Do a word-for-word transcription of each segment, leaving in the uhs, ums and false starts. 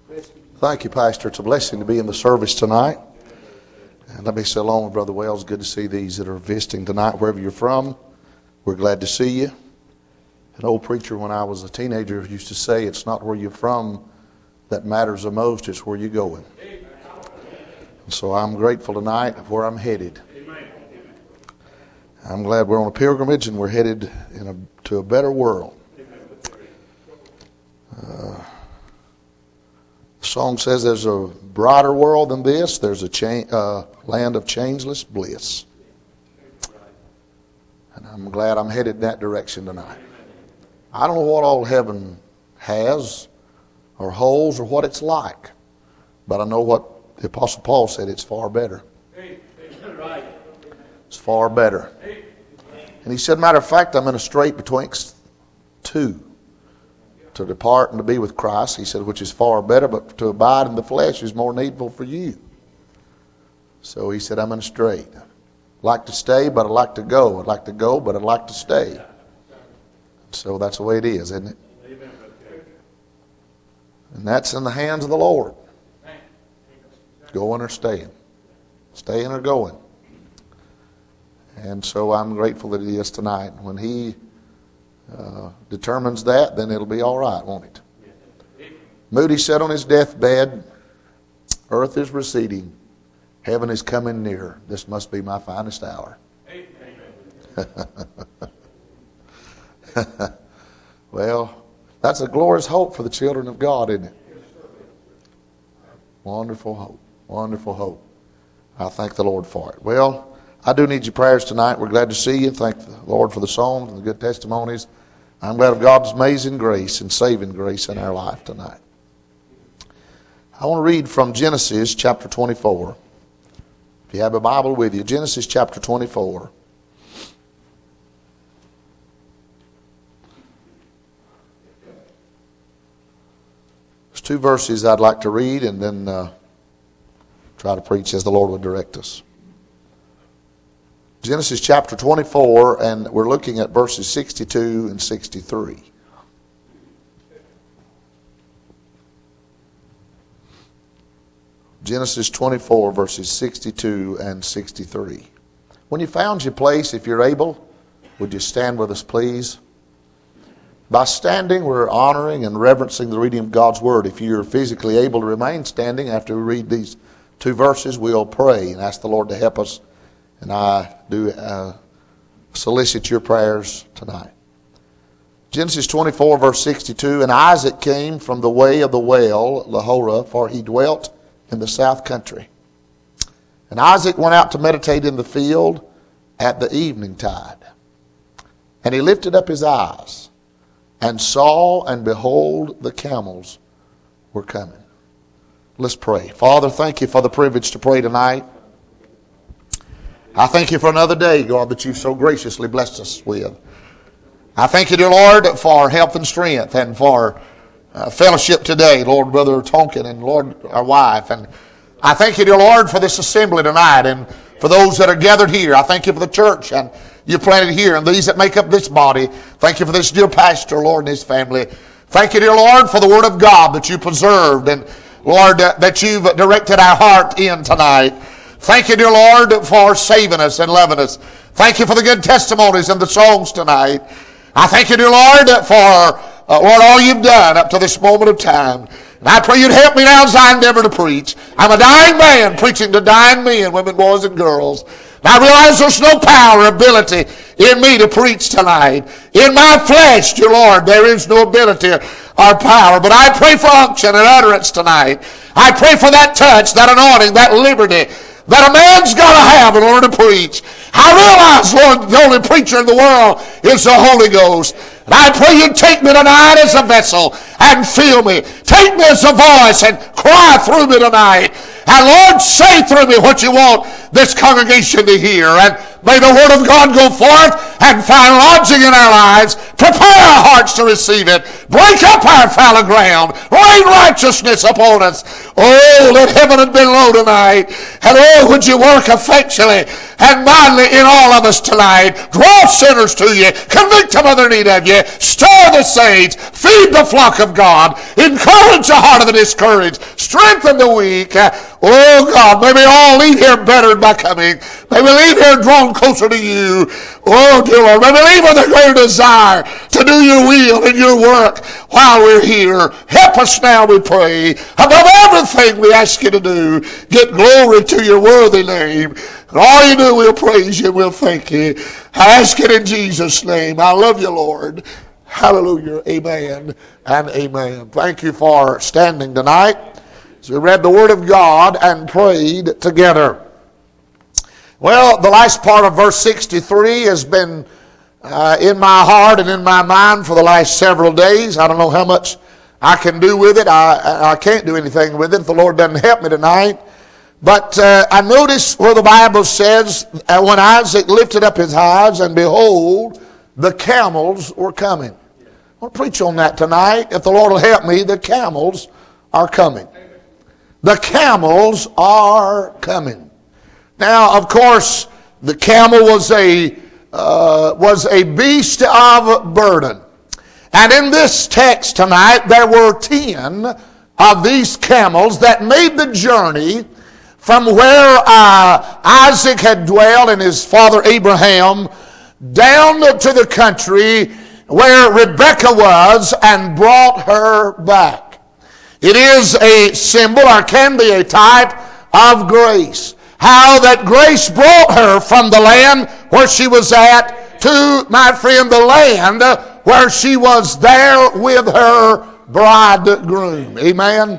Thank you, Pastor. It's a blessing to be in the service tonight. And let me say along with Brother Wells, good to see these that are visiting tonight, wherever you're from. We're glad to see you. An old preacher when I was a teenager used to say, it's not where you're from that matters the most, it's where you're going. And so I'm grateful tonight of where I'm headed. I'm glad we're on a pilgrimage and we're headed in a, to a better world. Uh, the song says there's a brighter world than this. There's a cha- uh, land of changeless bliss. And I'm glad I'm headed in that direction tonight. I don't know what all heaven has or holds or what it's like. But I know what the Apostle Paul said, it's far better. It's far better. And he said, matter of fact, I'm in a strait betwixt two. To depart and to be with Christ, he said, which is far better, but to abide in the flesh is more needful for you. So he said, I'm in a strait. I'd like to stay, but I'd like to go. I'd like to go, but I'd like to stay. So that's the way it is, isn't it? And that's in the hands of the Lord. Going or staying. Staying or going. And so I'm grateful that it is tonight. When he uh, determines that, then it'll be all right, won't it? Moody said on his deathbed, earth is receding. Heaven is coming near. This must be my finest hour. Well, that's a glorious hope for the children of God, isn't it? Wonderful hope. Wonderful hope. I thank the Lord for it. Well, I do need your prayers tonight. We're glad to see you. Thank the Lord for the songs and the good testimonies. I'm glad of God's amazing grace and saving grace in our life tonight. I want to read from Genesis chapter twenty-four. If you have a Bible with you, Genesis chapter twenty-four. There's two verses I'd like to read and then uh, try to preach as the Lord would direct us. Genesis chapter twenty-four, and we're looking at verses sixty-two and sixty-three. Genesis twenty-four, verses sixty-two and sixty-three. When you found your place, if you're able, would you stand with us, please? By standing, we're honoring and reverencing the reading of God's Word. If you're physically able to remain standing after we read these two verses, we'll pray and ask the Lord to help us. And I do uh, solicit your prayers tonight. Genesis twenty-four, verse sixty-two. And Isaac came from the way of the well, Lahorah, for he dwelt in the south country. And Isaac went out to meditate in the field at the evening tide. And he lifted up his eyes and saw, and behold, the camels were coming. Let's pray. Father, thank you for the privilege to pray tonight. I thank you for another day, God, that you've so graciously blessed us with. I thank you, dear Lord, for health and strength and for uh, fellowship today, Lord, Brother Tonkin and Lord, our wife. And I thank you, dear Lord, for this assembly tonight and for those that are gathered here. I thank you for the church and you planted here and these that make up this body. Thank you for this dear pastor, Lord, and his family. Thank you, dear Lord, for the word of God that you preserved and, Lord, uh, that you've directed our heart in tonight. Thank you, dear Lord, for saving us and loving us. Thank you for the good testimonies and the songs tonight. I thank you, dear Lord, for, uh, Lord, all you've done up to this moment of time. And I pray you'd help me now as I endeavor to preach. I'm a dying man preaching to dying men, women, boys, and girls. And I realize there's no power or ability in me to preach tonight. In my flesh, dear Lord, there is no ability or power. But I pray for unction and utterance tonight. I pray for that touch, that anointing, that liberty that a man's got to have in order to preach. I realize, Lord, the only preacher in the world is the Holy Ghost. And I pray you take me tonight as a vessel and fill me. Take me as a voice and cry through me tonight. And Lord, say through me what you want this congregation to hear. And May the Word of God go forth and find lodging in our lives. Prepare our hearts to receive it. Break up our fallow ground. Rain righteousness upon us. Oh, let heaven have been low tonight. And oh, would you work effectually and mightily in all of us tonight. Draw sinners to you. Convict them of their need of you. Stir the saints. Feed the flock of God. Encourage the heart of the discouraged. Strengthen the weak. Oh God, may we all leave here bettered by coming. May we leave here drawn closer to you. Oh dear Lord, may we leave with a greater desire to do your will and your work while we're here. Help us now, we pray. Above everything we ask you to do, get glory to your worthy name. And all you do, we'll praise you and we'll thank you. I ask it in Jesus' name. I love you, Lord. Hallelujah. Amen and amen. Thank you for standing tonight as we read the Word of God and prayed together. Well, the last part of verse sixty-three has been uh, in my heart and in my mind for the last several days. I don't know how much I can do with it. I, I can't do anything with it if the Lord doesn't help me tonight. But uh, I notice where the Bible says, uh, when Isaac lifted up his eyes, and behold, the camels were coming. I want to preach on that tonight. If the Lord will help me, the camels are coming. The camels are coming. Now, of course, the camel was a uh, was a beast of burden. And in this text tonight, there were ten of these camels that made the journey from where uh, Isaac had dwelled and his father Abraham down to the country where Rebekah was and brought her back. It is a symbol, or can be a type, of grace. How that grace brought her from the land where she was at to, my friend, the land where she was there with her bridegroom. Amen.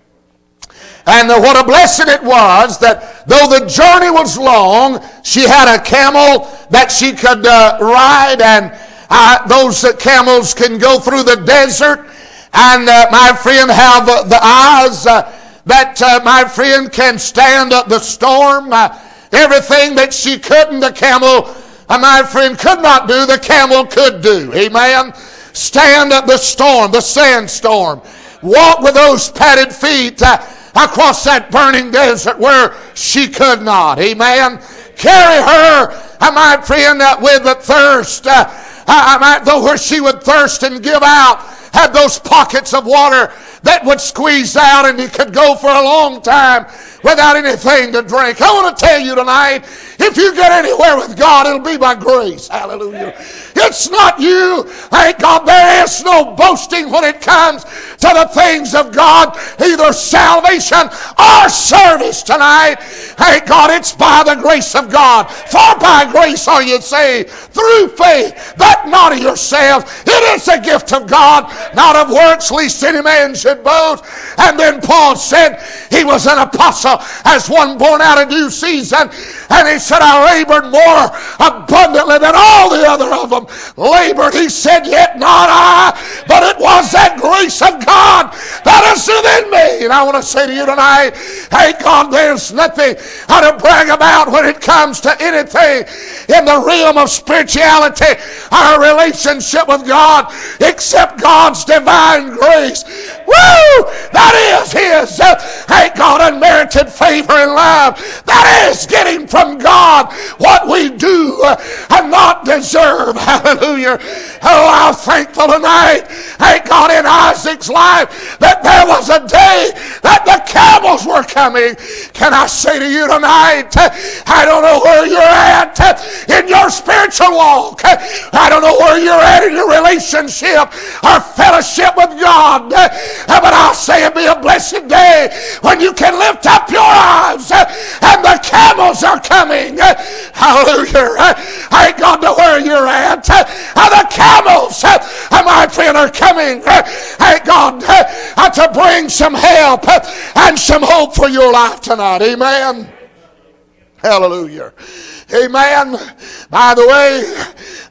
And what a blessing it was that though the journey was long, she had a camel that she could uh, ride, and uh, those uh, camels can go through the desert and, uh, my friend, have uh, the eyes uh, that, uh, my friend, can stand uh, the storm. Uh, everything that she couldn't, the camel, uh, my friend, could not do, the camel could do. Amen. Stand at the storm, the sandstorm. Walk with those padded feet uh, across that burning desert where she could not. Amen. Carry her, uh, my friend, uh, with the thirst. Uh, I might, though where she would thirst and give out, had those pockets of water that would squeeze out, and he could go for a long time without anything to drink. I want to tell you tonight, if you get anywhere with God, it'll be by grace. Hallelujah. It's not you. Thank God, there is no boasting when it comes to the things of God, either salvation or service tonight. Thank God, it's by the grace of God. For by grace are you saved through faith, that not of yourselves. It is a gift of God, not of works, lest any man should boast. And then Paul said he was an apostle as one born out of due season. And he said, I labored more abundantly than all the other of them labored. He said, yet not I, but it was that grace of God that is within me. And I want to say to you tonight, hey God, there's nothing how to brag about when it comes to anything in the realm of spirituality, our relationship with God, except God's divine grace. Woo! That is His, uh, hey God, unmerited favor and love. That is getting from God what we do uh, and not deserve. Hallelujah. Oh, I'm thankful tonight, hey God, in Isaac's life that there was a day that the camels were coming. Can I say to you tonight, I don't know where you're at in your spiritual walk. I don't know where you're at in your relationship or fellowship with God. But I'll say it'll be a blessed day when you can lift up your eyes and the camels are coming. Hallelujah. I ain't got to where you're at. The camels, my friend, are coming. Thank God to bring some help and some hope for your life tonight. Amen. Hallelujah. Amen. By the way,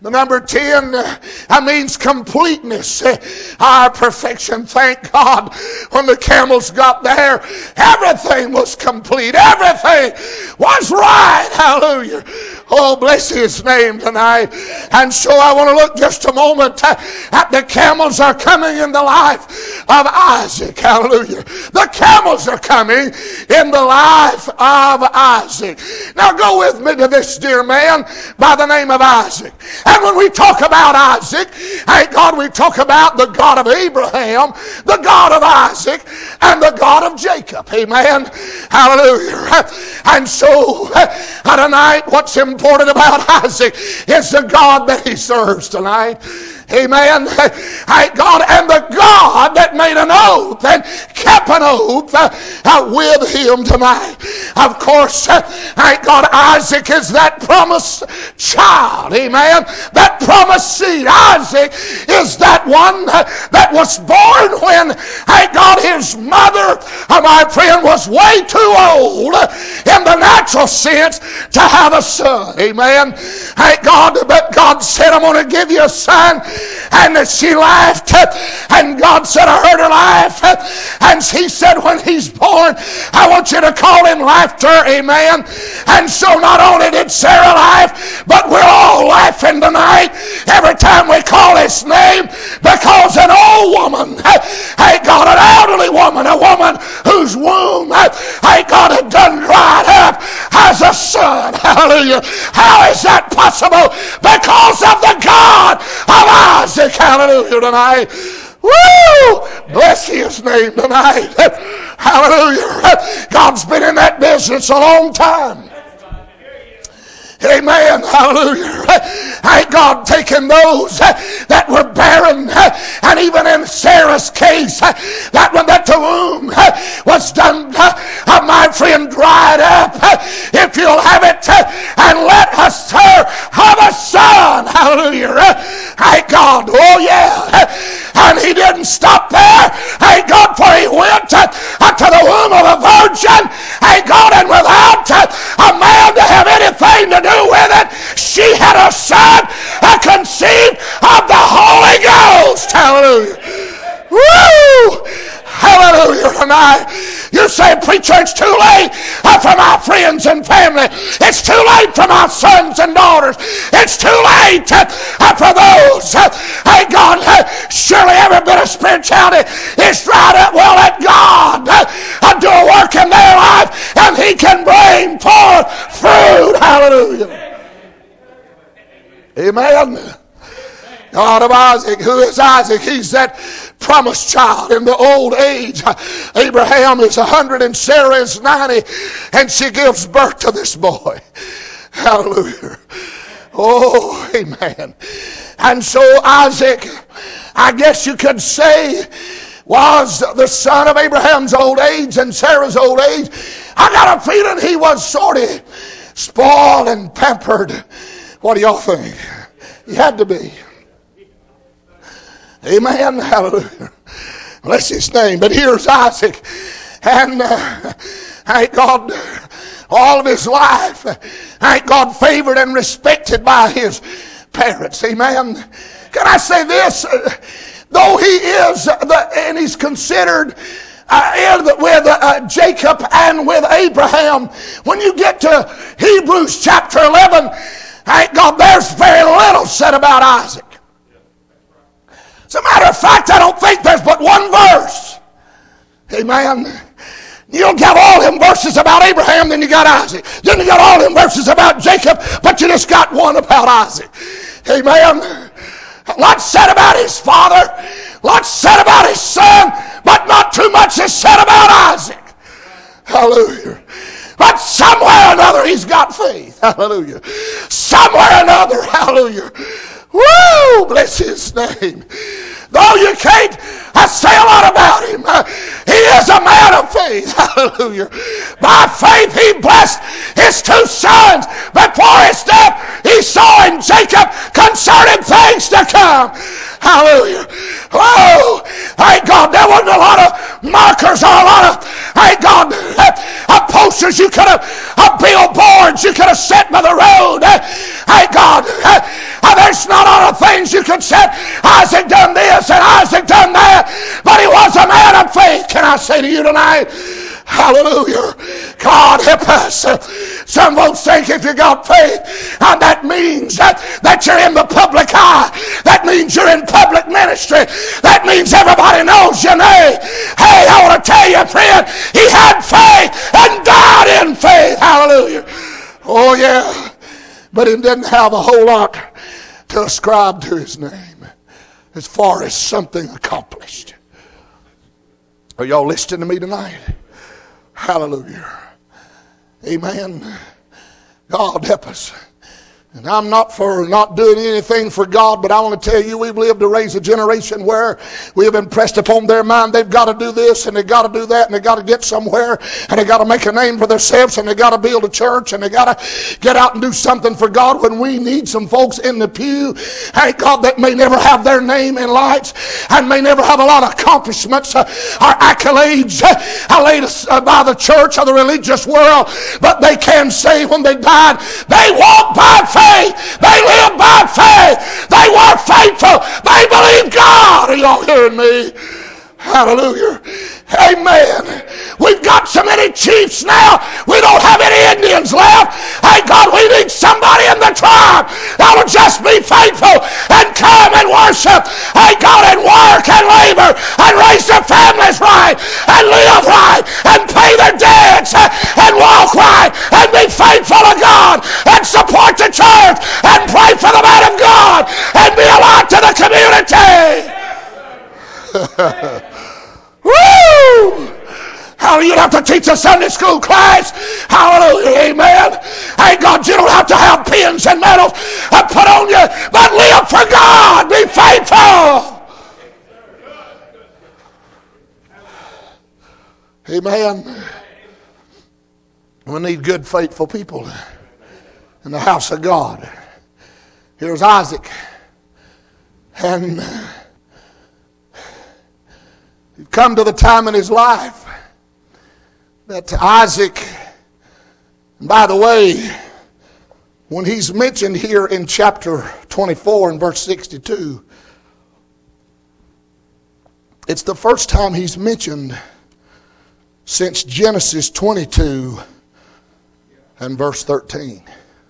The number ten uh, means completeness. Our perfection. Thank God when the camels got there, everything was complete. Everything was right. Hallelujah. Oh, bless His name tonight. And so I want to look just a moment at the camels are coming in the life of Isaac. Hallelujah. The camels are coming in the life of Isaac. Now go with me to this dear man by the name of Isaac. And when we talk about Isaac, thank God we talk about the God of Abraham, the God of Isaac, and the God of Jacob. Amen. Hallelujah. And so tonight, what's important about Isaac is the God that he serves tonight. Amen. Thank God. And the God that made an oath and kept an oath uh, uh, with him tonight. Of course, uh, thank God, Isaac is that promised child. Amen. That promised seed. Isaac is that one uh, that was born when, thank God, his mother, uh, my friend, was way too old uh, in the natural sense to have a son. Amen. Thank God. But God said, I'm going to give you a son. And she laughed, and God said, I heard her laugh, and he said, when he's born, I want you to call him Laughter, amen. And so not only did Sarah laugh, but we're all laughing tonight every time we call his name, because an old woman, thank God, an elderly woman, a woman whose womb, thank God, had done dried up, has a son. Hallelujah. How is that possible? Because of the God of Isaac. Hallelujah tonight. Woo! Bless His name tonight. Hallelujah. God's been in that business a long time. Amen. Hallelujah. Thank God, taking those that were barren, and even in Sarah's case, that one that the womb was done, my friend, dried up. If you'll have it, and let us have a son. Hallelujah. Thank God. Oh yeah. And he didn't stop there. Thank God, for he went to the womb of a virgin. Thank God, and without a man to have anything to do with it, she had a son conceived of the Holy Ghost. Hallelujah. Woo! Hallelujah tonight. You say, preacher, it's too late for my friends and family. It's too late for my sons and daughters. It's too late for those. Thank God, surely every bit of spirituality is dried up. Well, let God do a work in their life, and He can bring forth fruit. Hallelujah. Amen. God of Isaac. Who is Isaac? He's that promised child in the old age. Abraham is a hundred and Sarah is ninety, and she gives birth to this boy. Hallelujah. Oh, amen. And so Isaac, I guess you could say, was the son of Abraham's old age and Sarah's old age. I got a feeling he was sort of spoiled and pampered. What do y'all think? He had to be. Amen. Hallelujah. Bless His name. But here's Isaac. And uh, thank God, all of his life, thank God, favored and respected by his parents. Amen. Can I say this? Though he is, the, and he's considered uh, with uh, Jacob and with Abraham, when you get to Hebrews chapter eleven, thank God, there's very little said about Isaac. As a matter of fact, I don't think there's but one verse. Amen. You don't have all them verses about Abraham, then you got Isaac. Then you got all them verses about Jacob, but you just got one about Isaac. Amen. Lots said about his father, lots said about his son, but not too much is said about Isaac. Hallelujah. But somewhere or another he's got faith. Hallelujah. Somewhere or another, hallelujah. Woo! Bless His name. Though you can't I say a lot about him, uh, he is a man of faith. Hallelujah. By faith he blessed his two sons. Before his death he saw in Jacob concerning things to come. Hallelujah. Oh, thank God, there wasn't a lot of markers or a lot of, thank God, uh, posters you could have, uh, billboards you could have set by the road. Uh, thank God, uh, uh, there's not things you could say. Isaac done this and Isaac done that, but he was a man of faith. Can I say to you tonight, hallelujah, God help us. Some folks think if you got faith, and that means that, that you're in the public eye. That means you're in public ministry. That means everybody knows your name. Hey, I want to tell you, friend, he had faith and died in faith. Hallelujah. Oh, yeah. But he didn't have a whole lot to ascribe to his name as far as something accomplished. Are y'all listening to me tonight? Hallelujah. Amen. God help us. And I'm not for not doing anything for God, but I want to tell you, we've lived to raise a generation where we have impressed upon their mind they've got to do this and they've got to do that and they've got to get somewhere and they've got to make a name for themselves and they've got to build a church and they've got to get out and do something for God, when we need some folks in the pew, thank God, that may never have their name in lights and may never have a lot of accomplishments uh, or accolades uh, laid uh, by the church or the religious world, but they can say when they died, they walked by faith. They lived by faith. They were faithful. They believed God. Are y'all hearing me? Hallelujah. Amen. We've got so many chiefs now, we don't have any Indians left. Hey God, we need somebody in the tribe that will just be faithful and come and worship. Hey God, and work and labor and raise their families right and live right and pay their debts and walk right and be faithful to God and support the church and pray for the man of God and be a light to the community. Woo! Hallelujah. You don't have to teach a Sunday school class. Hallelujah. Amen. Hey God, you don't have to have pins and medals put on you, but live for God. Be faithful. Amen. We need good, faithful people in the house of God. Here's Isaac. And he'd come to the time in his life that Isaac, and by the way, when he's mentioned here in chapter twenty-four and verse sixty-two, it's the first time he's mentioned since Genesis twenty-two and verse thirteen.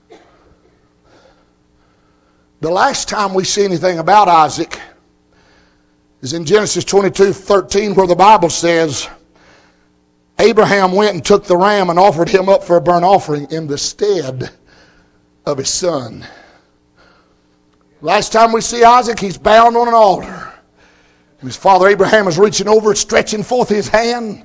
The last time we see anything about Isaac is in Genesis twenty-two thirteen, where the Bible says Abraham went and took the ram and offered him up for a burnt offering in the stead of his son. Last time we see Isaac, he's bound on an altar. And his father Abraham is reaching over, stretching forth his hand.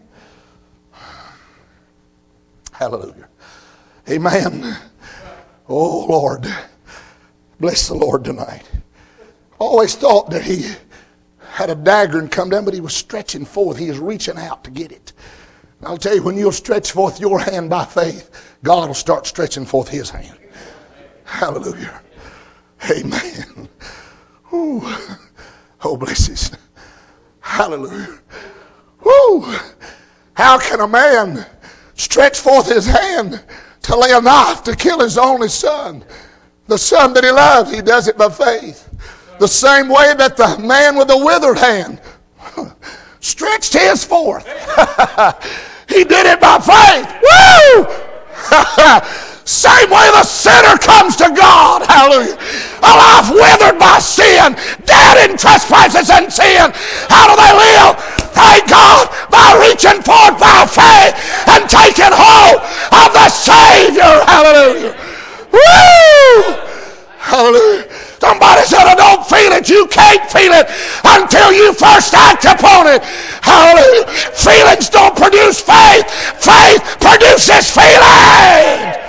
Hallelujah. Amen. Oh, Lord. Bless the Lord tonight. Always thought that he had a dagger and come down, but he was stretching forth. He was reaching out to get it. And I'll tell you, when you'll stretch forth your hand by faith, God will start stretching forth his hand. Hallelujah. Amen. Ooh. Oh, bless him. Hallelujah. Woo! How can a man stretch forth his hand to lay a knife to kill his only son? The son that he loves, he does it by faith. The same way that the man with the withered hand stretched his forth. He did it by faith. Woo! Same way the sinner comes to God. Hallelujah. A life withered by sin, dead in trespasses and sin. How do they live? Thank God, by reaching forth by faith and taking hold of the Savior. Hallelujah. Woo! Hallelujah. Somebody said, I don't feel it. You can't feel it until you first act upon it. Hallelujah. Feelings don't produce faith. Faith produces feelings.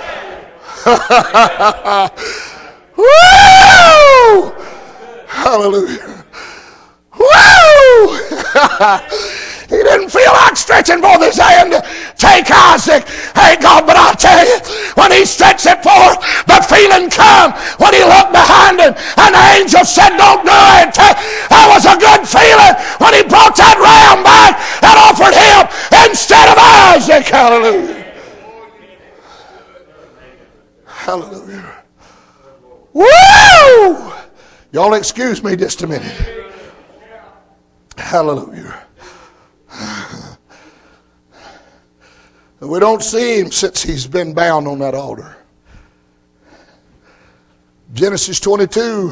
Woo! Hallelujah. Woo! He didn't feel like stretching forth his hand to take Isaac. Hey, God, but I tell you, when he stretched it forth, the feeling come when he looked behind him and the angel said, don't do it. That was a good feeling when he brought that ram back and offered him instead of Isaac. Hallelujah. Hallelujah. Woo! Y'all excuse me just a minute. Hallelujah. We don't see him since he's been bound on that altar. Genesis twenty-two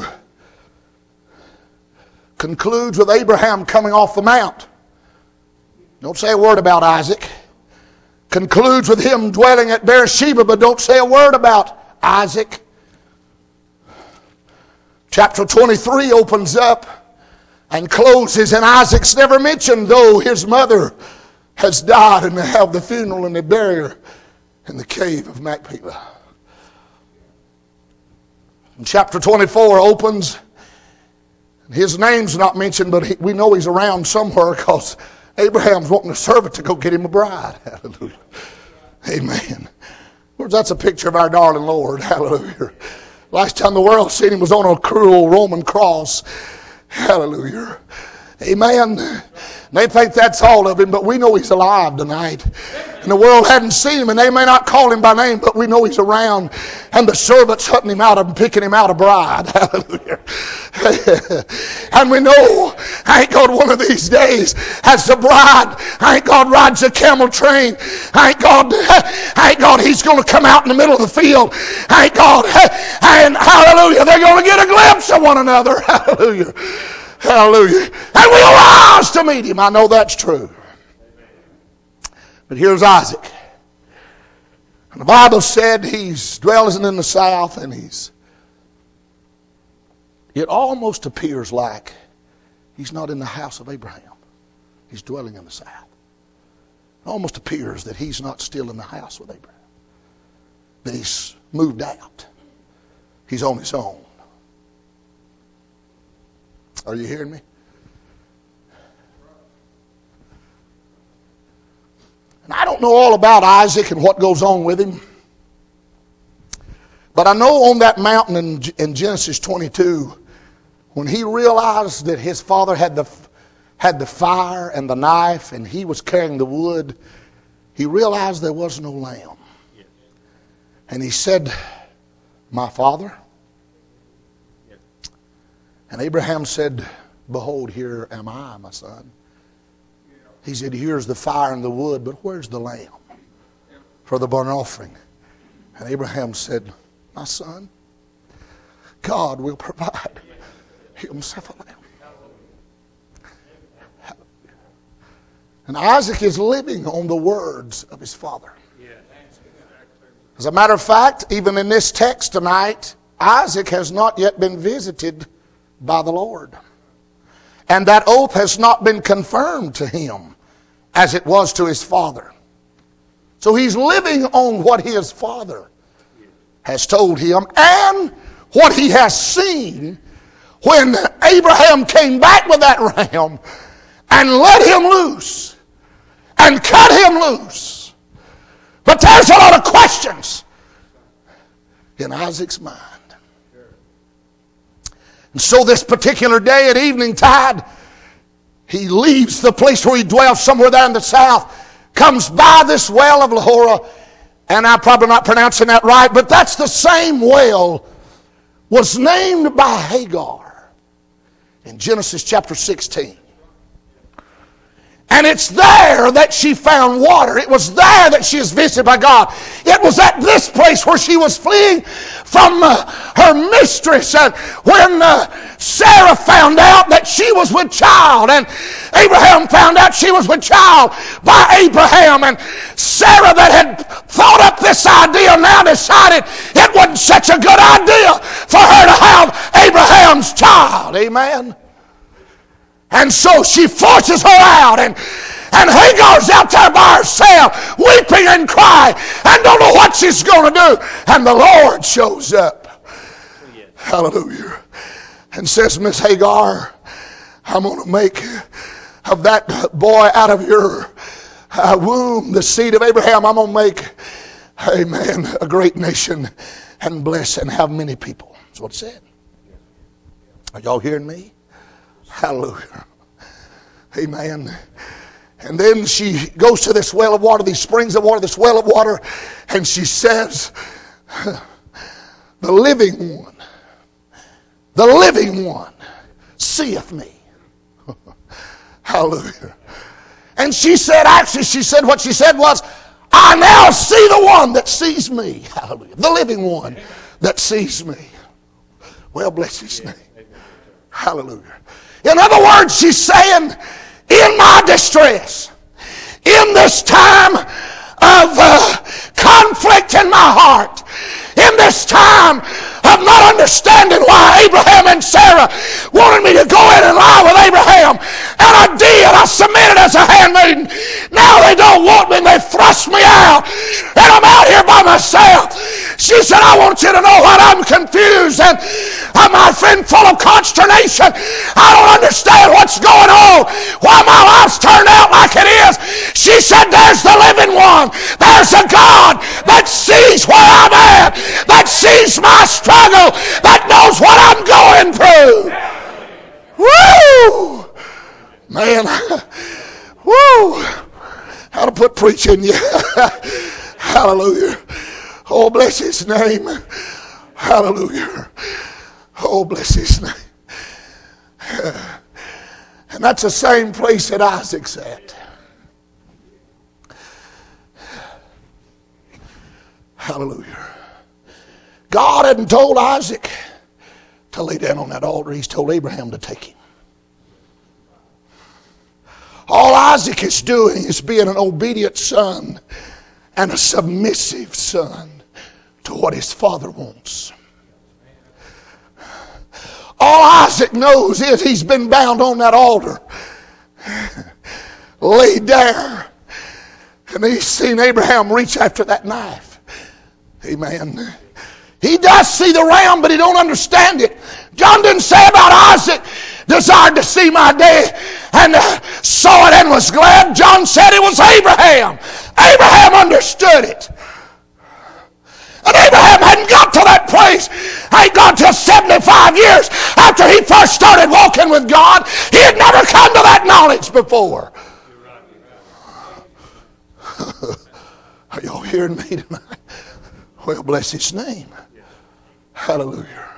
concludes with Abraham coming off the mount. Don't say a word about Isaac. Concludes with him dwelling at Beersheba, but don't say a word about Isaac. Chapter twenty-three opens up and closes, and Isaac's never mentioned, though his mother has died, and they have the funeral and the burial in the cave of Machpelah. And chapter twenty-four opens, his name's not mentioned, but he, we know he's around somewhere because Abraham's wanting a servant to go get him a bride. Hallelujah. Amen. Well, that's a picture of our darling Lord. Hallelujah. Last time the world seen him was on a cruel Roman cross. Hallelujah. Amen. They think that's all of him, but we know he's alive tonight. And the world hadn't seen him, and they may not call him by name, but we know he's around. And the servants hunting him out and picking him out a bride. Hallelujah. And we know, ain't God one of these days as the bride, ain't God rides a camel train. Ain't God, ain't God, he's going to come out in the middle of the field. Ain't God, and hallelujah, they're going to get a glimpse of one another. Hallelujah. Hallelujah. And we'll rise to meet him. I know that's true. But here's Isaac. And the Bible said he's dwelling in the south, and he's, it almost appears like he's not in the house of Abraham. He's dwelling in the south. It almost appears that he's not still in the house with Abraham. That he's moved out. He's on his own. Are you hearing me? And I don't know all about Isaac and what goes on with him. But I know on that mountain in, in Genesis twenty-two, when he realized that his father had the, had the fire and the knife and he was carrying the wood, he realized there was no lamb. And he said, "My father?" And Abraham said, "Behold, here am I, my son." He said, "Here's the fire and the wood, but where's the lamb for the burnt offering?" And Abraham said, "My son, God will provide himself a lamb." And Isaac is living on the words of his father. As a matter of fact, even in this text tonight, Isaac has not yet been visited by the Lord. And that oath has not been confirmed to him as it was to his father. So he's living on what his father has told him and what he has seen when Abraham came back with that ram and let him loose and cut him loose. But there's a lot of questions in Isaac's mind. And so this particular day at evening tide, he leaves the place where he dwells somewhere there in the south, comes by this well of Lahorah, and I'm probably not pronouncing that right, but that's the same well was named by Hagar in Genesis chapter sixteen. And it's there that she found water. It was there that she was visited by God. It was at this place where she was fleeing from uh, her mistress. And when uh, Sarah found out that she was with child, and Abraham found out she was with child by Abraham, and Sarah that had thought up this idea now decided it wasn't such a good idea for her to have Abraham's child. Amen. And so she forces her out, and, and Hagar's out there by herself, weeping and crying, and don't know what she's going to do. And the Lord shows up. Yes. Hallelujah. And says, "Miss Hagar, I'm going to make of that boy out of your uh, womb, the seed of Abraham, I'm going to make, amen, a great nation and bless and have many people." That's what it said. Are y'all hearing me? Hallelujah. Amen. And then she goes to this well of water, these springs of water, this well of water, and she says, "The living one, the living one seeth me. Hallelujah. And she said, actually, she said, what she said was, I now see the one that sees me. Hallelujah. The living one that sees me. Well, bless his name. Hallelujah. In other words, she's saying, in my distress, in this time of uh, conflict in my heart, in this time of not understanding why Abraham and Sarah wanted me to go in and lie with Abraham, and I did. I submitted as a handmaiden. Now they don't want me and they thrust me out, and I'm out here by myself. She said, I want you to know what I'm confused and I'm, my friend, full of consternation. I don't understand what's going on, why my life's turned out like it is. She said, there's the living one. There's a God that sees where I'm at, that sees my struggle, that knows what I'm going through. Woo! Man, woo! How to put preach in you. Hallelujah. Oh, bless his name. Hallelujah. Oh, bless his name. And that's the same place that Isaac's at. Hallelujah. God hadn't told Isaac to lay down on that altar. He's told Abraham to take him. All Isaac is doing is being an obedient son and a submissive son to what his father wants. All Isaac knows is he's been bound on that altar, laid there, and he's seen Abraham reach after that knife. Amen. He does see the ram, but he don't understand it. John didn't say about Isaac desired to see my day and uh, saw it and was glad. John said it was Abraham. Abraham understood it. And Abraham hadn't got to that place. Ain't gone till seventy-five years after he first started walking with God. He had never come to that knowledge before. Are y'all hearing me tonight? Well, bless his name. Hallelujah.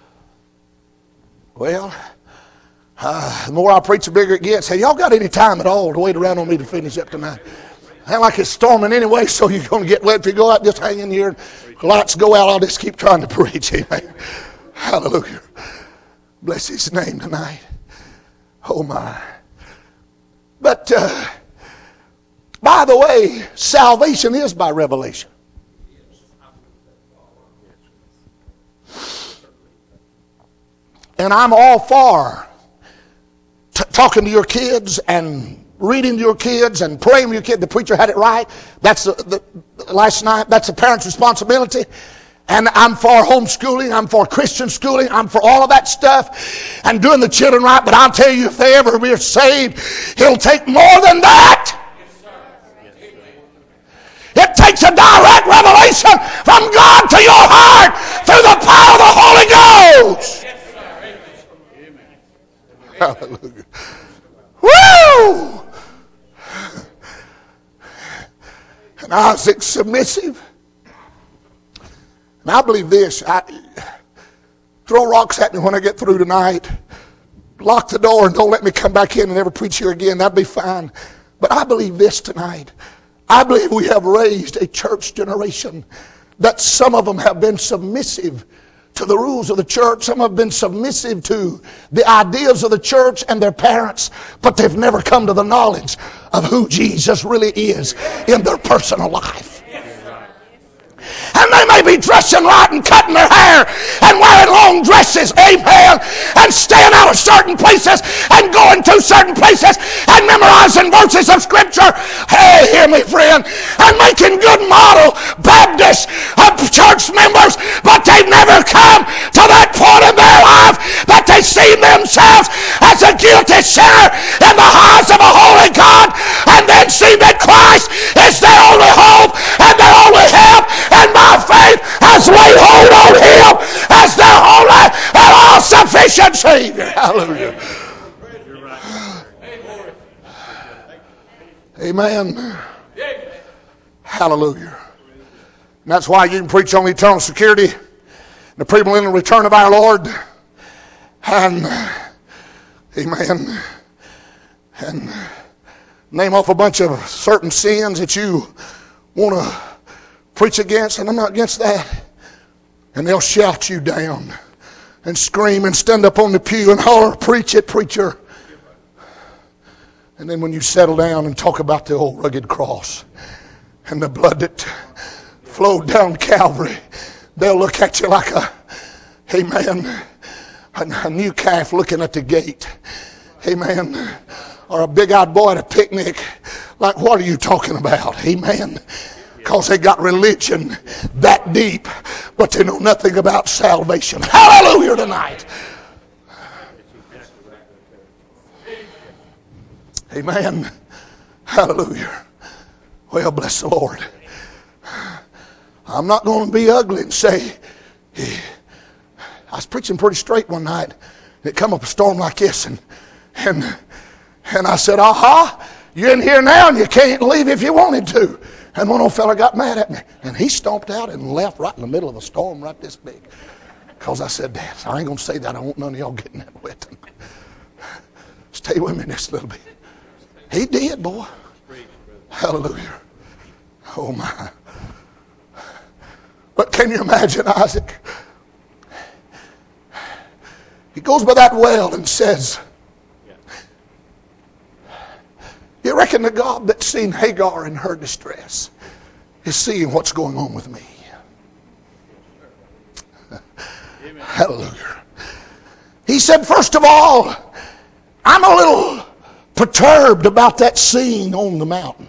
Well, uh, the more I preach, the bigger it gets. Hey, y'all got any time at all to wait around on me to finish up tonight? Ain't like it's storming anyway, so you're going to get wet. If you go out, just hang in here. And lights go out, I'll just keep trying to preach. Amen. Hallelujah. Bless his name tonight. Oh, my. But, uh, by the way, salvation is by revelation. And I'm all for t- talking to your kids and reading to your kids and praying with your kids. The preacher had it right. That's the, the last night. That's the parent's responsibility. And I'm for homeschooling. I'm for Christian schooling. I'm for all of that stuff and doing the children right. But I'll tell you, if they ever be saved, he'll take more than that. It takes a direct revelation from God to your heart through the power of the Holy Ghost. Hallelujah. Woo! And Isaac's submissive. And I believe this. I, throw rocks at me when I get through tonight. Lock the door and don't let me come back in and never preach here again. That'd be fine. But I believe this tonight. I believe we have raised a church generation that some of them have been submissive to the rules of the church. Some have been submissive to the ideas of the church and their parents, but they've never come to the knowledge of who Jesus really is in their personal life. And they may be dressing right and cutting their hair and wearing long dresses, amen, and staying out of certain places and going to certain places and memorizing verses of Scripture. Hey, hear me, friend, and making good model Baptist of church members, but they've never come to that point in their life that they see themselves as a guilty sinner in the eyes of a holy God, and then see that Christ is their only hope and their only help, and by faith has laid hold on him as their only and all-sufficient Savior. Hallelujah. Amen. Hallelujah. And that's why you can preach on eternal security, the premillennial return of our Lord. And, amen, and name off a bunch of certain sins that you want to preach against, and I'm not against that. And they'll shout you down and scream and stand up on the pew and holler, preach it, preacher. And then when you settle down and talk about the old rugged cross and the blood that flowed down Calvary, they'll look at you like a, amen, a, a new calf looking at the gate. Amen. Or a big-eyed boy at a picnic. Like, what are you talking about? Amen. Because they got religion that deep, but they know nothing about salvation. Hallelujah tonight. Amen. Hallelujah. Well, bless the Lord. I'm not going to be ugly and say, I was preaching pretty straight one night, and it come up a storm like this, and and and I said, aha, you're in here now and you can't leave if you wanted to. And one old fella got mad at me, and he stomped out and left right in the middle of a storm right this big. Because I said, Dad, I ain't going to say that. I don't want none of y'all getting that wet. Stay with me just a little bit. He did, boy. Hallelujah. Oh, my. But can you imagine Isaac? He goes by that well and says, you reckon the God that's seen Hagar in her distress is seeing what's going on with me? Hallelujah. He said, first of all, I'm a little perturbed about that scene on the mountain.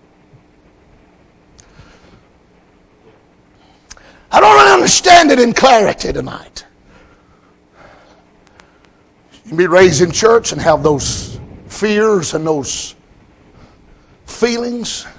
I don't really understand it in clarity tonight. You can be raised in church and have those fears and those feelings.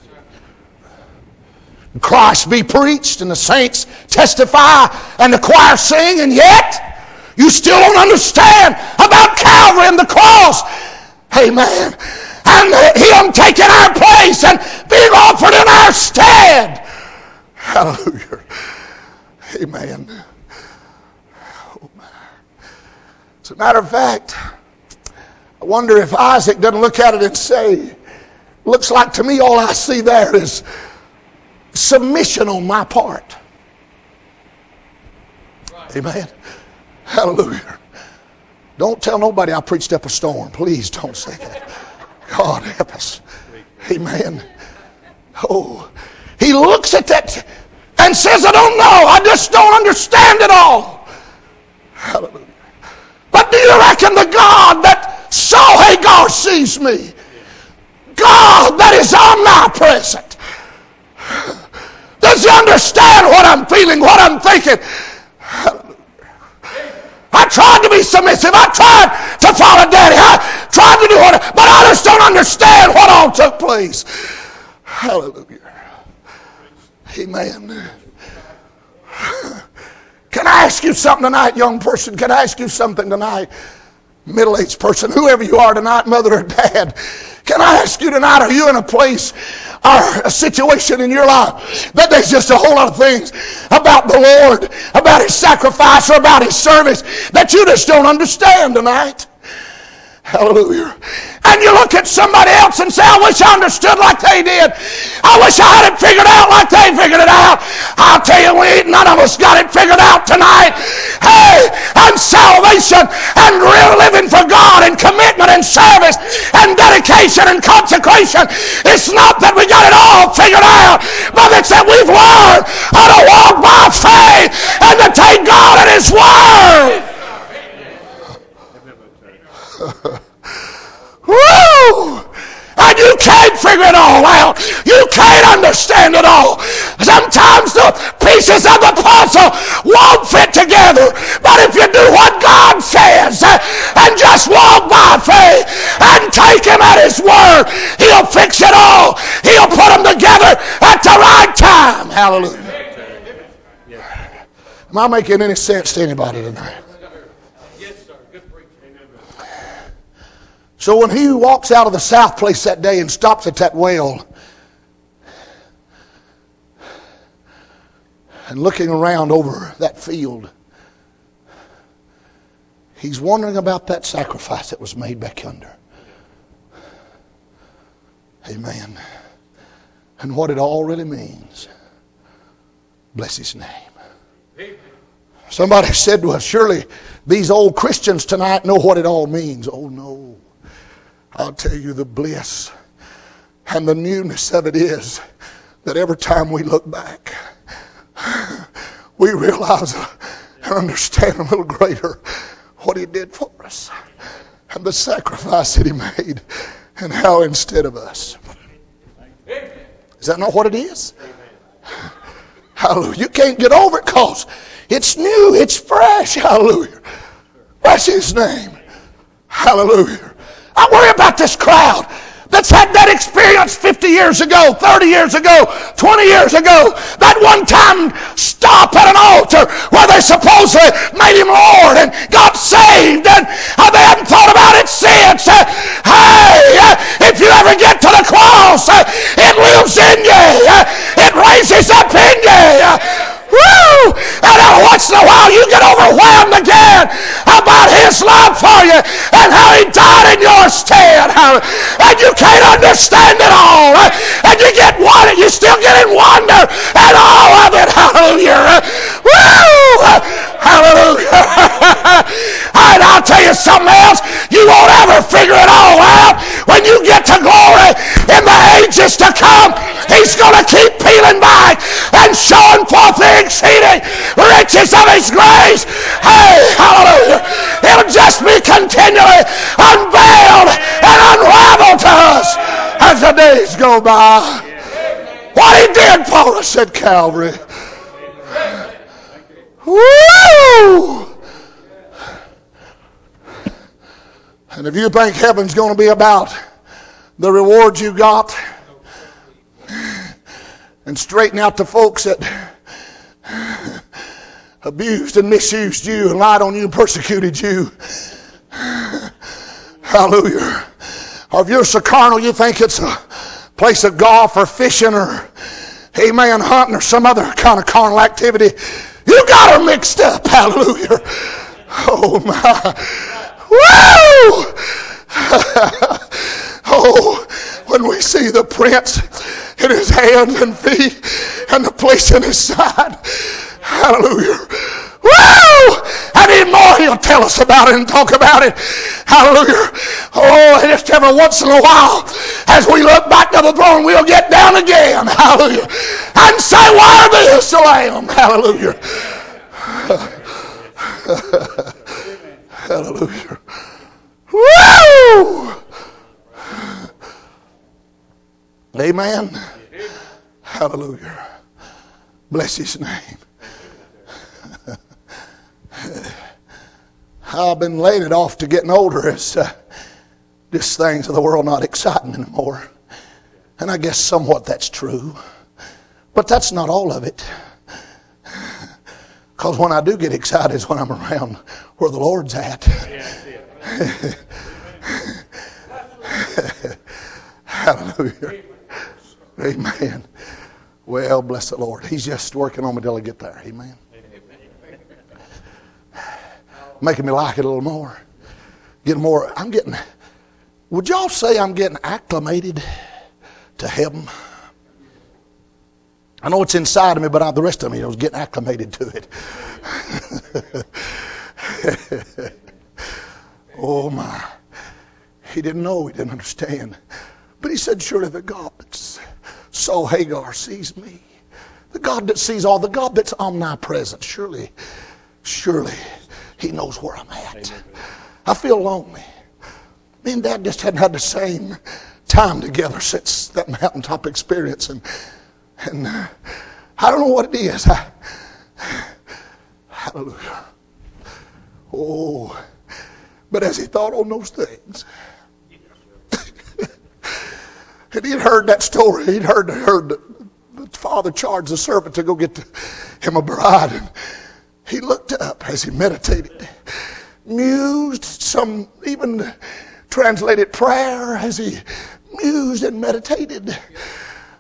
Christ be preached and the saints testify and the choir sing, and yet you still don't understand about Calvary and the cross. Amen. And Him taking our place and being offered in our stead. Hallelujah. Amen. Oh, as a matter of fact, I wonder if Isaac doesn't look at it and say, looks like to me all I see there is submission on my part. Right. Amen. Hallelujah. Don't tell nobody I preached up a storm. Please don't say that. God help us. Amen. Oh, he looks at that and says, I don't know. I just don't understand it all. Hallelujah. But do you reckon the God that saw Hagar sees me? God that is omnipresent. Does he understand what I'm feeling, what I'm thinking? I tried to be submissive. I tried to follow Daddy. I tried to do what, but I just don't understand what all took place. Hallelujah. Amen. Can I ask you something tonight, young person? Can I ask you something tonight? Middle-aged person, whoever you are tonight, mother or dad, can I ask you tonight, are you in a place or a situation in your life that there's just a whole lot of things about the Lord, about His sacrifice or about His service that you just don't understand tonight? Hallelujah. And you look at somebody else and say, I wish I understood like they did. I wish I had it figured out like they figured it out. I'll tell you, we ain't none of us got it figured out tonight. Hey, and salvation and real living for God and commitment and service and dedication and consecration. It's not that we got it all figured out, but it's that we've learned how to walk by faith and to take God at His word. Woo! And you can't figure it all out. You can't understand it all. Sometimes the pieces of the puzzle won't fit together. But if you do what God says and just walk by faith and take Him at His word, He'll fix it all. He'll put them together at the right time. Hallelujah. Am I making any sense to anybody tonight? So when he walks out of the south place that day and stops at that well and looking around over that field, He's wondering about that sacrifice that was made back yonder. Amen. And what it all really means. Bless His name. Amen. Somebody said to us, surely these old Christians tonight know what it all means. Oh no. I'll tell you, the bliss and the newness of it is that every time we look back, we realize and understand a little greater what He did for us and the sacrifice that He made and how instead of us. Is that not what it is? Hallelujah. You can't get over it because it's new, it's fresh. Hallelujah. Bless His name. Hallelujah. I worry about this crowd that's had that experience fifty years ago, thirty years ago, twenty years ago. That one time stop at an altar where they supposedly made Him Lord and got saved, and uh, they hadn't thought about it since. Uh, hey, uh, if you ever get to the cross, uh, it lives in you. Uh, it raises up in you. Uh, Woo! And every once in a while you get overwhelmed again about His love for you and how He died in your stead. And you can't understand it all. And you get one, you still get in wonder at all of it. Hallelujah. Woo! Hallelujah. And I'll tell you something else. You won't ever figure it all out. When you get to glory in the ages to come, He's going to keep peeling back and showing forth the exceeding riches of His grace. Hey, hallelujah. It'll just be continually unveiled and unraveled to us as the days go by. What He did for us at Calvary. Woo! And if you think heaven's going to be about the rewards you got and straighten out the folks that abused and misused you and lied on you and persecuted you, hallelujah. Or if you're so carnal you think it's a place of golf or fishing or, amen, hunting or some other kind of carnal activity, you got her mixed up, hallelujah. Oh my. Woo! Oh, when we see the prints in His hands and feet and the place in His side, hallelujah. Woo! And even more He'll tell us about it and talk about it. Hallelujah. Oh, and just every once in a while, as we look back to the throne, we'll get down again. Hallelujah. And say, worthy is the Lamb. Hallelujah. Hallelujah. Woo! Amen. Hallelujah. Bless His name. I've been laying it off to getting older as uh, just things of the world not exciting anymore. And I guess somewhat that's true. But that's not all of it. Because when I do get excited is when I'm around where the Lord's at. Hallelujah. Amen. Well, bless the Lord. He's just working on me till I get there. Amen. Making me like it a little more. Getting more. I'm getting, would y'all say I'm getting acclimated to heaven? I know it's inside of me, but the rest of me, I was getting acclimated to it. Oh my. He didn't know, he didn't understand. But he said, surely the God that saw Hagar sees me. The God that sees all, the God that's omnipresent, surely, surely He knows where I'm at. I feel lonely. Me and Dad just hadn't had the same time together since that mountaintop experience. And, and uh, I don't know what it is. I, hallelujah. Oh, but as he thought on those things, and he'd heard that story. He'd heard, heard the, the father charge the servant to go get the, him a bride. And he looked up as he meditated, mused, some even translated prayer as he mused and meditated.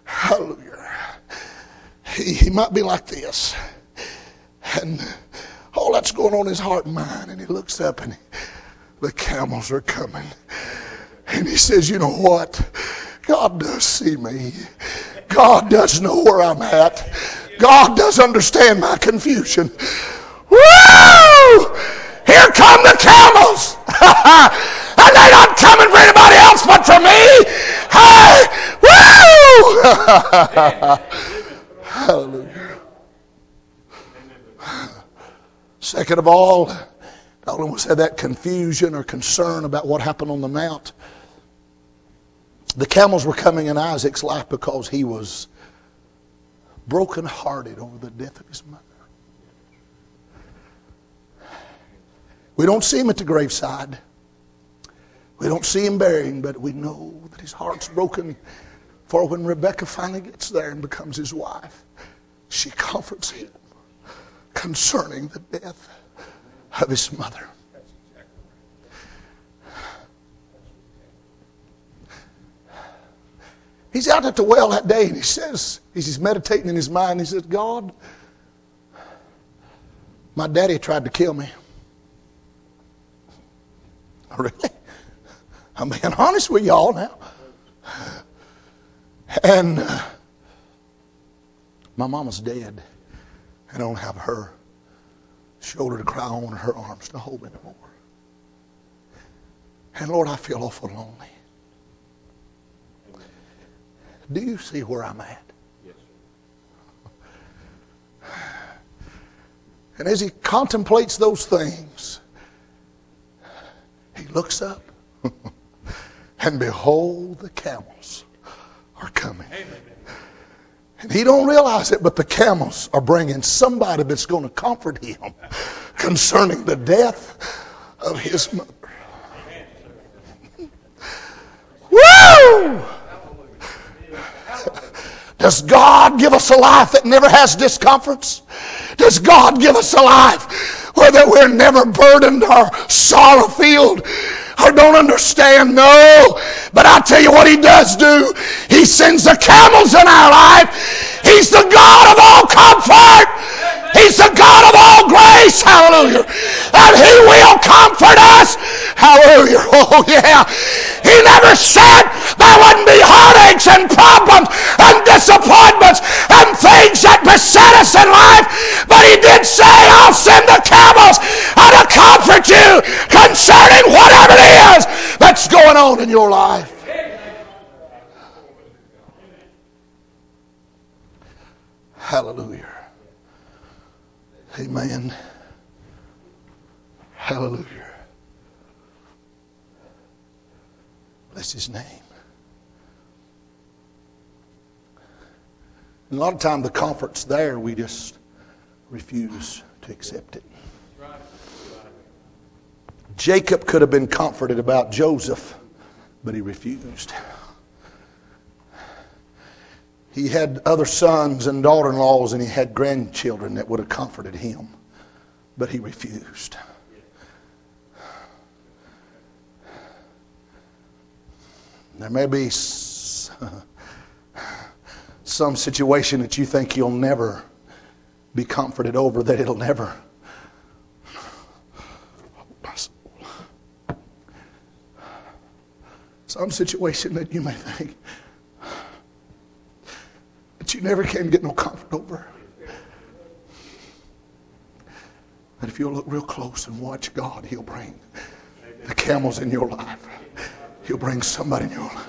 Hallelujah. He, he might be like this. And All that's going on in his heart and mind. And he looks up and he, the camels are coming. And he says, you know what? God does see me. God does know where I'm at. God does understand my confusion. Woo! Here come the camels. And they're not coming for anybody else but for me. Hey! Woo! Hallelujah. Second of all, not only was there that confusion or concern about what happened on the mount, the camels were coming in Isaac's life because he was brokenhearted over the death of his mother. We don't see him at the graveside. We don't see him burying, but we know that his heart's broken. For when Rebekah finally gets there and becomes his wife, she comforts him concerning the death of his mother. He's out at the well that day and he says, he's meditating in his mind, he says, God, my daddy tried to kill me. Really? I'm being honest with y'all now. And uh, my mama's dead. I don't have her shoulder to cry on or her arms to hold anymore. And Lord, I feel awful lonely. Do you see where I'm at? Yes. And as he contemplates those things, he looks up and behold, the camels are coming. Amen. And he don't realize it, but the camels are bringing somebody that's going to comfort him concerning the death of his mother. Woo! Does God give us a life that never has discomforts? Does God give us a life where that we're never burdened or sorrow filled or don't understand? No. But I'll tell you what he does do. He sends the camels in our life. He's the God of all comfort. He's the God of all grace. Hallelujah. And he will comfort us. Hallelujah. Oh yeah. He never said there wouldn't be heartaches and problems and disappointments and things that beset us in life. But he did say, I'll send the camels to comfort you concerning whatever it is that's going on in your life. Hallelujah. Amen. Hallelujah. Bless his name. And a lot of times the comfort's there, we just refuse to accept it. Jacob could have been comforted about Joseph, but he refused. He had other sons and daughter-in-laws, and he had grandchildren that would have comforted him, but he refused. There may be some situation that you think you'll never be comforted over, that it'll never. Some situation that you may think that you never can get no comfort over. But if you'll look real close and watch God, he'll bring the camels in your life. He'll bring somebody in your life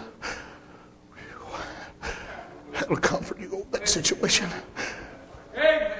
that'll comfort you over that situation. There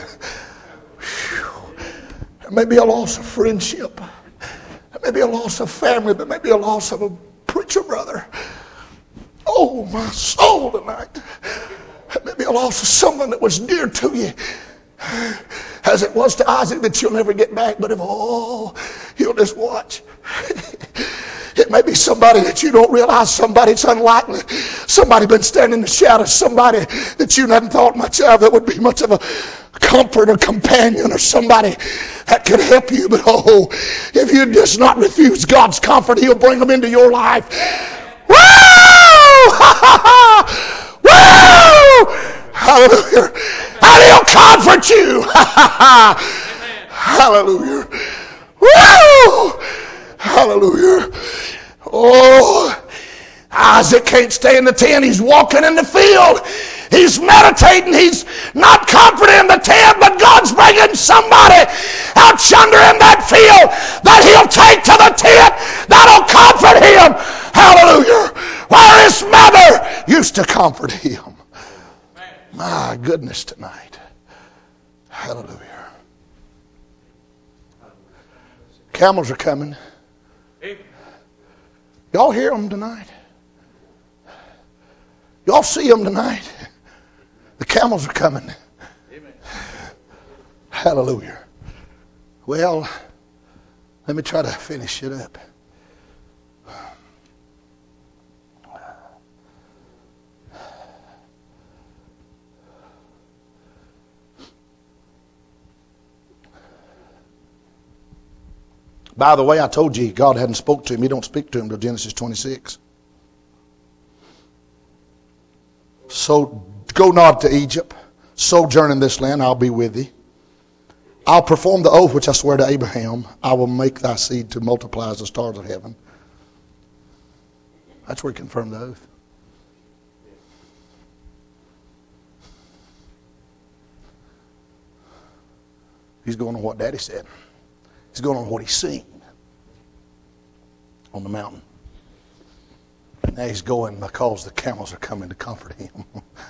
may be a loss of friendship. There may be a loss of family. There may be a loss of a preacher brother. Oh, my soul tonight. There may be a loss of someone that was dear to you, as it was to Isaac, that you'll never get back. But if, oh, you'll just watch. It may be somebody that you don't realize, somebody that's unlikely, somebody been standing in the shadows, somebody that you hadn't thought much of that would be much of a comfort or companion or somebody that could help you. But oh, if you just not refuse God's comfort, he'll bring them into your life. Woo! Woo! Hallelujah. And he'll comfort you. Hallelujah. Woo! Hallelujah. Oh, Isaac can't stay in the tent. He's walking in the field. He's meditating. He's not comforted in the tent, but God's bringing somebody out yonder in that field that he'll take to the tent that'll comfort him. Hallelujah. Where his mother used to comfort him. My goodness tonight. Hallelujah. Camels are coming. Y'all hear them tonight? Y'all see them tonight? The camels are coming. Amen. Hallelujah. Well, let me try to finish it up. By the way, I told you God hadn't spoke to him. He don't speak to him till Genesis twenty-six. So go not to Egypt, sojourn in this land, I'll be with thee. I'll perform the oath which I swear to Abraham. I will make thy seed to multiply as the stars of heaven. That's where he confirmed the oath. He's going on what Daddy said. He's going on what he's seen on the mountain. Now he's going because the camels are coming to comfort him.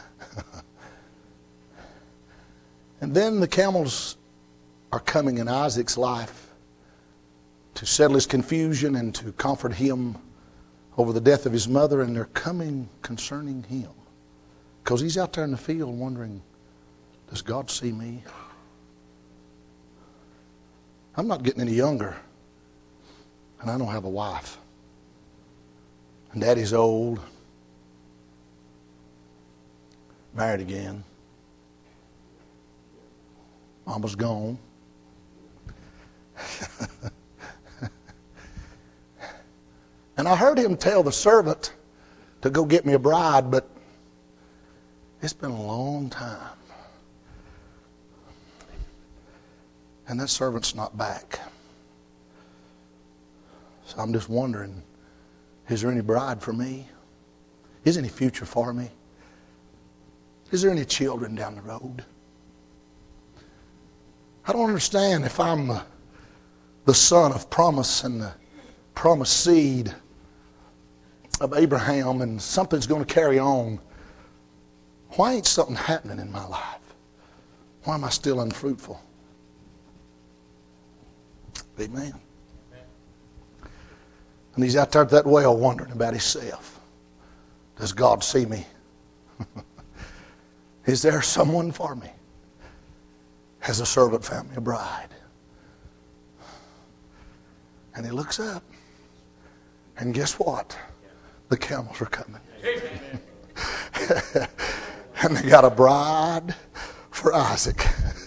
And then the camels are coming in Isaac's life to settle his confusion and to comfort him over the death of his mother, and they're coming concerning him. Because he's out there in the field wondering, does God see me? I'm not getting any younger, and I don't have a wife. And Daddy's old, married again. Mama's gone. And I heard him tell the servant to go get me a bride, but it's been a long time. And that servant's not back. So I'm just wondering, is there any bride for me? Is there any future for me? Is there any children down the road? I don't understand if I'm the, the son of promise and the promised seed of Abraham and something's going to carry on. Why ain't something happening in my life? Why am I still unfruitful? Amen. And he's out there at that well wondering about himself. Does God see me? Is there someone for me? Has a servant found me a bride? And he looks up. And guess what? The camels are coming. And they got a bride for Isaac.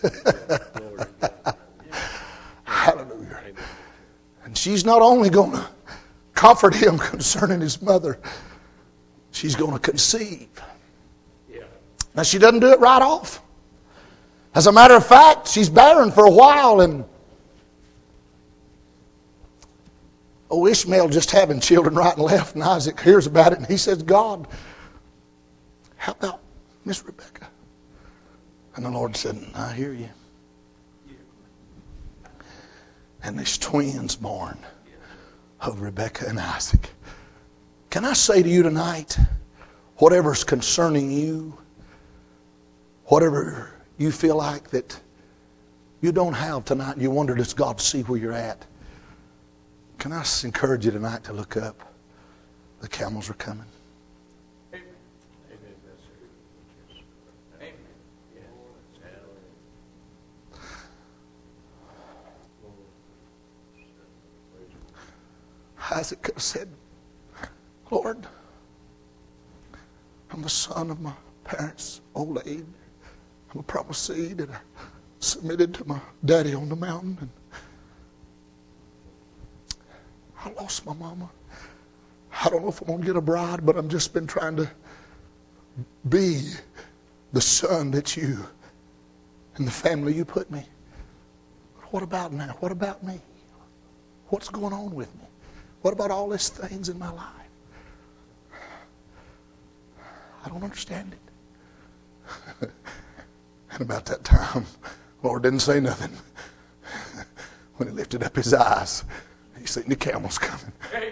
Hallelujah. And she's not only going to comfort him concerning his mother, she's going to conceive. Now, she doesn't do it right off. As a matter of fact, she's barren for a while, and oh, Ishmael just having children right and left, and Isaac hears about it, and he says, God, how about Miss Rebecca? And the Lord said, I hear you. And there's twins born of Rebecca and Isaac. Can I say to you tonight, whatever's concerning you, whatever you feel like that you don't have tonight, and you wonder, does God see where you're at? Can I encourage you tonight to look up? The camels are coming. Isaac could have said, Lord, I'm the son of my parents' old age. I'm a promised seed, and I submitted to my daddy on the mountain. And I lost my mama. I don't know if I'm going to get a bride, but I've just been trying to be the son that you and the family you put me. what about now? What about me? What's going on with me? What about all these things in my life? I don't understand it. And about that time, Lord didn't say nothing. When he lifted up his eyes, he seen the camels coming.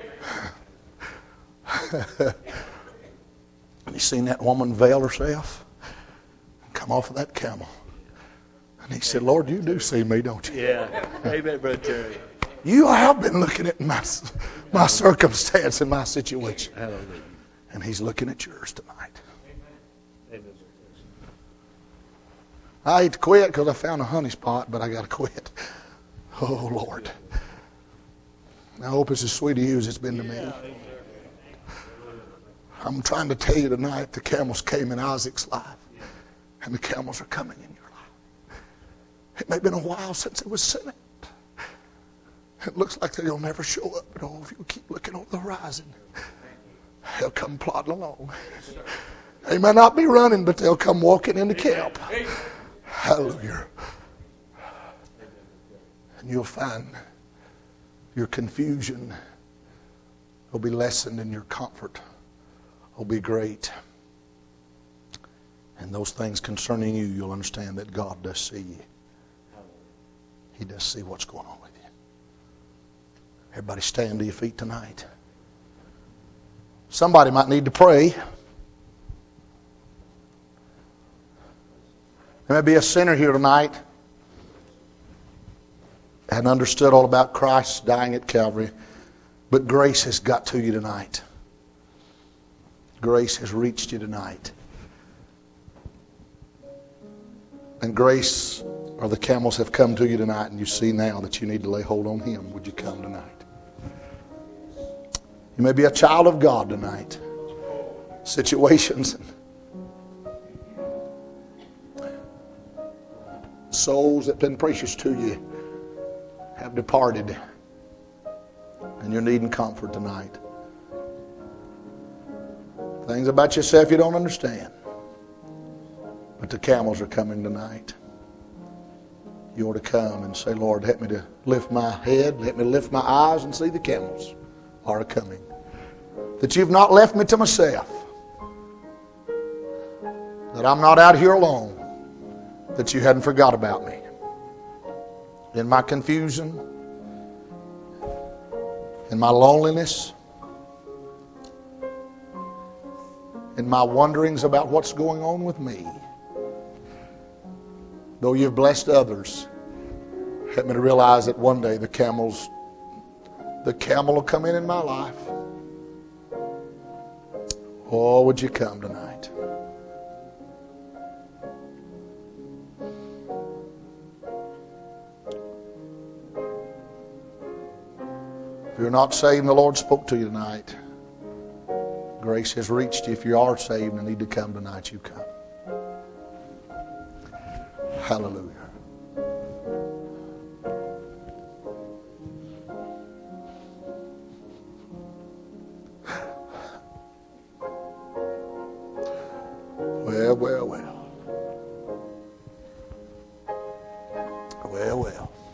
And he seen that woman veil herself and come off of that camel. And he said, Lord, you do see me, don't you? Yeah. Amen, Brother Terry. You have been looking at my, my circumstance and my situation. Hallelujah. And he's looking at yours tonight. Amen. I hate to quit because I found a honey spot, but I got to quit. Oh, Lord. I hope it's as sweet to you as it's been to me. I'm trying to tell you tonight, the camels came in Isaac's life, and the camels are coming in your life. It may have been a while since it was sent. It looks like they'll never show up, but oh, if you keep looking over the horizon, they'll come plodding along. They may not be running, but they'll come walking into camp. Hallelujah. And you'll find your confusion will be lessened and your comfort will be great. And those things concerning you, you'll understand that God does see you. He does see what's going on with you. Everybody stand to your feet tonight. Somebody might need to pray. There may be a sinner here tonight hadn't understood all about Christ dying at Calvary, but grace has got to you tonight. Grace has reached you tonight. And grace, or the camels have come to you tonight, and you see now that you need to lay hold on Him. Would you come tonight? You may be a child of God tonight. Situations and souls that have been precious to you have departed, and you're needing comfort tonight. Things about yourself you don't understand, but the camels are coming tonight. You ought to come and say, Lord, help me to lift my head, let me lift my eyes and see the camels are coming. That you've not left me to myself, that I'm not out here alone, that you hadn't forgot about me. In my confusion, in my loneliness, in my wonderings about what's going on with me, though you've blessed others, help me to realize that one day the camels, the camel will come in in my life. Oh, would you come tonight? If you're not saved and the Lord spoke to you tonight, grace has reached you. If you are saved and need to come tonight, you come. Hallelujah. Well, well, well. Well, well.